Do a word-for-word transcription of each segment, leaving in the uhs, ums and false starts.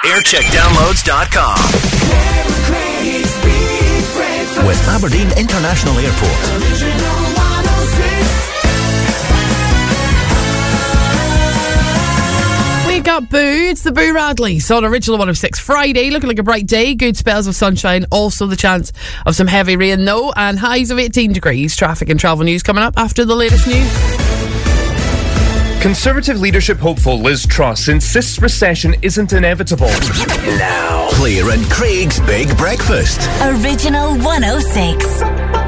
aircheck downloads dot com. With Aberdeen International Airport. We got Boo. It's the Boo Radleys on Original one oh six. Friday, looking like a bright day. Good spells of sunshine. Also the chance of some heavy rain, though. And highs of eighteen degrees. Traffic and travel news coming up after the latest news. Conservative leadership hopeful Liz Truss insists recession isn't inevitable. Now, Claire and Craig's Big Breakfast. Original one oh six.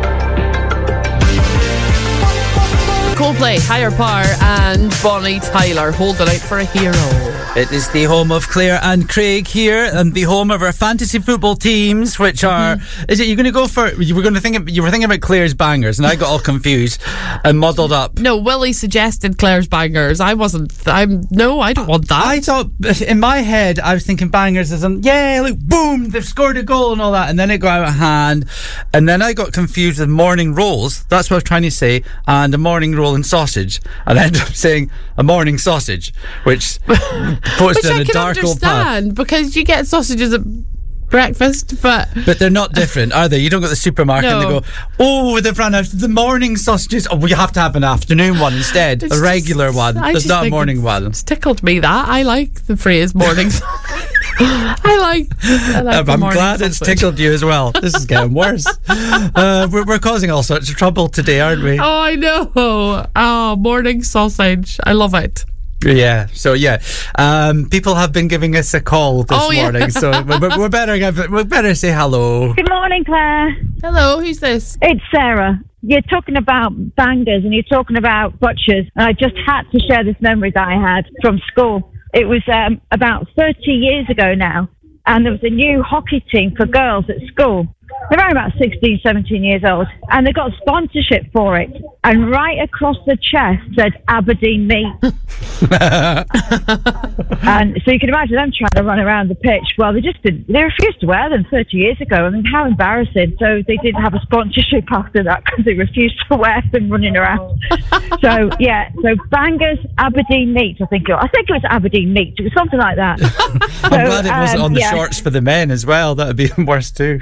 Coldplay, Higher Power and Bonnie Tyler holding out for a hero. It is the home of Claire and Craig here, and the home of our fantasy football teams, which are. Mm-hmm. Is it you're going to go for? You were going to think. Of, you were thinking about Claire's bangers, and I got all confused and muddled up. No, Willie suggested Claire's bangers. I wasn't. I'm no. I don't want that. I thought in my head I was thinking bangers as in yeah, like boom, they've scored a goal and all that, and then it got out of hand, and then I got confused with morning rolls. That's what I was trying to say, and a morning roll and sausage, and I ended up saying a morning sausage, which. Which in I a can dark understand old because you get sausages at breakfast, but but they're not different, are they? You don't go to the supermarket no. and they go, oh, they've run out of the morning sausages. Oh, we have to have an afternoon one instead, it's a regular just, one. I There's not a morning it's, one. It's tickled me that I like the phrase morning. I like. I like I'm glad sausage. it's tickled you as well. This is getting worse. uh, we're, we're causing all sorts of trouble today, aren't we? Oh, I know. Oh, morning sausage. I love it. Yeah, so yeah, um, people have been giving us a call this oh, yeah. morning, so we're, we're better give, we better say hello. Good morning, Claire. Hello, who's this? It's Sarah. You're talking about bangers and you're talking about butchers, and I just had to share this memory that I had from school. It was um, about thirty years ago now, and there was a new hockey team for girls at school. They're around about sixteen, seventeen years old, and they got sponsorship for it. And right across the chest said Aberdeen meat. And so you can imagine them trying to run around the pitch. Well, they just didn't, they refused to wear them thirty years ago. I mean, how embarrassing. So they didn't have a sponsorship after that because they refused to wear them running around. So, yeah, so bangers, Aberdeen meat, I think. I think it was Aberdeen meat. It was something like that. I'm so, glad it wasn't um, on the yeah. shorts for the men as well. That would be worse too.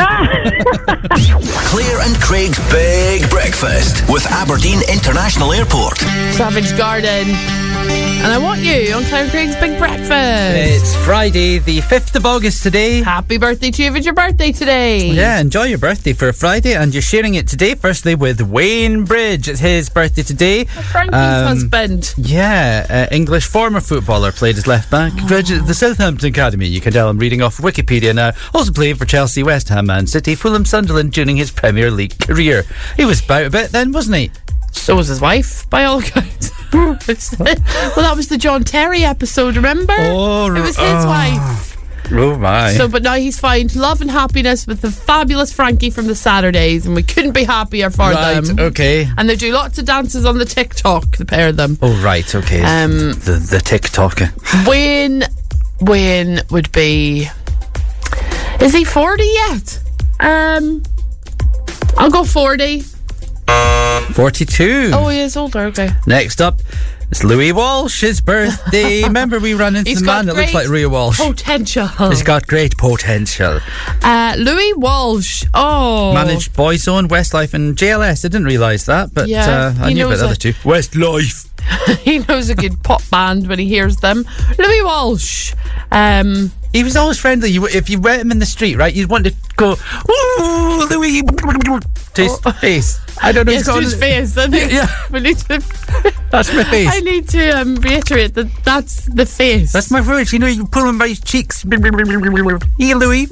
Claire and Craig's Big Breakfast with Aberdeen International Airport. Savage Garden. And I want you on Claire and Craig's Big Breakfast. It's Friday, the fifth of August today. Happy birthday to you if it's your birthday today. Yeah, enjoy your birthday for a Friday, and you're sharing it today, firstly, with Wayne Bridge. It's his birthday today. Frankie's Um, husband. Yeah, uh, English former footballer, played as left back. Oh. Graduate of the Southampton Academy. You can tell I'm reading off Wikipedia now. Also played for Chelsea, West Ham, Man City, Fulham, Sunderland during his Premier League career. He was about a bit then, wasn't he? So was his wife, by all accounts. Well, that was the John Terry episode, remember? Oh, it was his oh. wife. Oh my. So, but now he's found love and happiness with the fabulous Frankie from the Saturdays, and we couldn't be happier for Right, them. okay. And they do lots of dances on the TikTok, the pair of them. Oh, right, okay. Um, the, the TikToker. Wayne, Wayne would be... Is he forty yet? Um, I'll go forty. forty-two. Oh, he is older, okay. Next up, it's Louis Walsh's birthday. Remember we ran into He's the got man that looks great like Louis Walsh. potential. He's got great potential. Uh, Louis Walsh. Oh. Managed Boyzone, Westlife and J L S. I didn't realise that, but Yeah, uh, I he knew about knows the other it. two. Westlife. He knows a good pop band when he hears them. Louis Walsh. Um, He was always friendly. You, if you met him in the street, right, you'd want to go, ooh, Louis, to his Oh. face. I don't know. yes, he's got to his it. face. I think Yeah. we need to, That's my face. I need to um, reiterate that that's the face. That's my face. You know, you pull him by his cheeks. Hey, Louis.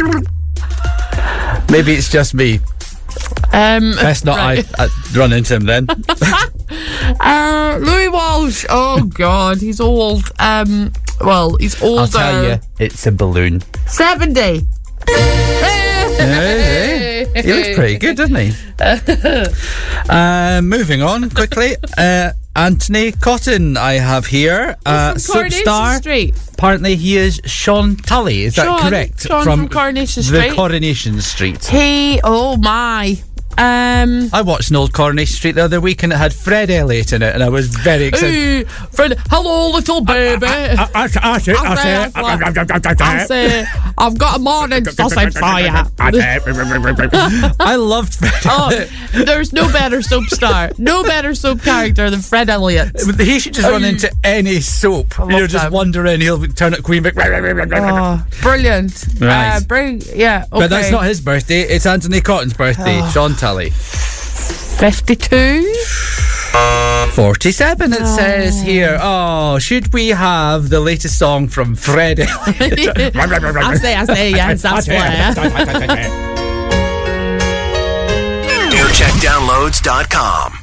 Maybe it's just me. Um, Best not right. I, I run into him then. uh, Louis Walsh. Oh God, he's old. Um, well, he's older. I'll tell you, it's a balloon. seventy. Hey, hey. He looks pretty good, doesn't he? uh, moving on quickly. Uh, Anthony Cotton, I have here. Uh, He's from Coronation Soapstar. Street. Apparently, he is Sean Tully. Is Sean, that correct? Sean from Coronation the Street. Coronation Street. He, oh my. Um, I watched an old Coronation Street the other week and it had Fred Elliott in it, and I was very excited. hey, Fred, hello, little baby. I, I, I, say, I, say, I say, I've got a morning sausage for you. I loved Fred Oh, Elliott. there's no better soap star, no better soap character than Fred Elliott. He should just run into any soap. love You're just that. wondering, he'll turn up Queen Vic. Oh, brilliant. Right. Uh, bring, yeah, okay. But that's not his birthday, it's Anthony Cotton's birthday. Oh. Sean Tully. fifty-two? forty-seven it says here. Oh, should we have the latest song from Fred Elliott? I say, I say, yes, that's why. aircheck downloads dot com